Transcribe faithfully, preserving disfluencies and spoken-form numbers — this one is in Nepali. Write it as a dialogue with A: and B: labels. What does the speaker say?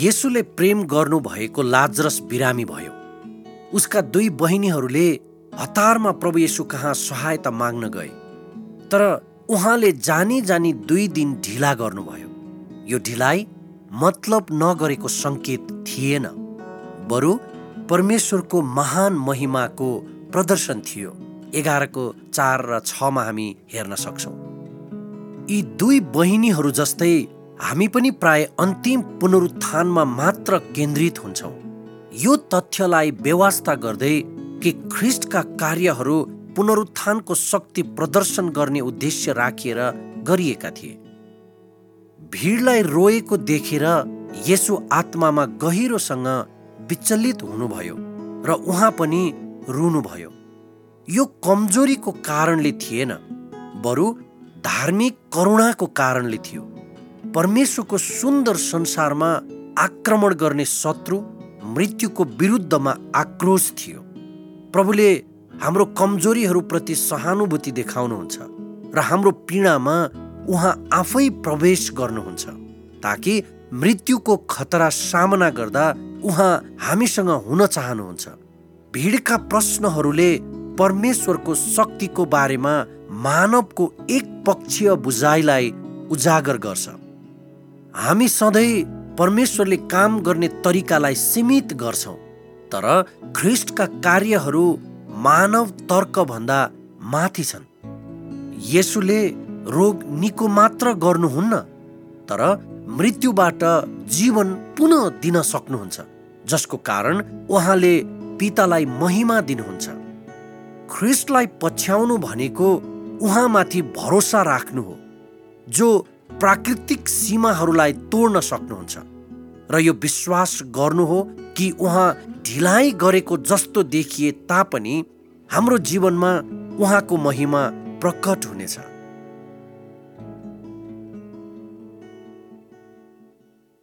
A: येशूले प्रेम गर्नुभएको लाजरस बिरामी भयो। उसका दुई बहिनीहरूले हतारमा प्रभु येशू कहाँ सहायता माग्न गए, तर उहाँले जानी जानी दुई दिन ढिला गर्नुभयो। यो ढिलाइ मतलब नगरेको सङ्केत थिएन, बरु परमेश्वरको महान महिमाको प्रदर्शन थियो। एघारको चार र छमा हामी हेर्न सक्छौँ। यी दुई बहिनीहरू जस्तै हामी पनि प्राय अन्तिम पुनरुत्थानमा मात्र केन्द्रित हुन्छौँ, यो तथ्यलाई बेवास्ता गर्दै कि ख्रिस्टका कार्यहरू पुनरुत्थानको शक्ति प्रदर्शन गर्ने उद्देश्य राखिएर गरिएका थिए। भिडलाई रोएको देखेर येशू आत्मामा गहिरोसँग विचलित हुनुभयो र उहाँ पनि रुनुभयो। यो कमजोरीको कारणले थिएन, बरु धार्मिक करुणाको कारणले थियो। परमेश्वरको सुन्दर संसारमा आक्रमण गर्ने शत्रु मृत्युको विरुद्धमा आक्रोश थियो। प्रभुले हाम्रो कमजोरीहरूप्रति सहानुभूति देखाउनुहुन्छ र हाम्रो पीडामा उहाँ आफै प्रवेश गर्नुहुन्छ, ताकि मृत्युको खतरा सामना गर्दा उहाँ हामीसँग हुन चाहनुहुन्छ। भिडका प्रश्नहरूले परमेश्वरको शक्तिको बारेमा मानवको एक पक्षीय बुझाइलाई उजागर गर्छ। हामी सधैँ परमेश्वरले काम गर्ने तरिकालाई सीमित गर्छौँ, तर ख्रिस्टका कार्यहरू मानव तर्कभन्दा माथि छन्। येशूले रोग निको मात्र गर्नुहुन्न, तर मृत्युबाट जीवन पुनः दिन सक्नुहुन्छ, जसको कारण उहाँले पितालाई महिमा दिनुहुन्छ। ख्रिस्टलाई पछ्याउनु भनेको उहाँमाथि भरोसा राख्नु हो, जो प्राकृतिक सीमाहरूलाई तोड्न सक्नुहुन्छ, र यो विश्वास गर्नु हो कि उहाँ ढिलाइ गरेको जस्तो देखिए तापनि हाम्रो जीवनमा उहाँको महिमा प्रकट हुनेछ।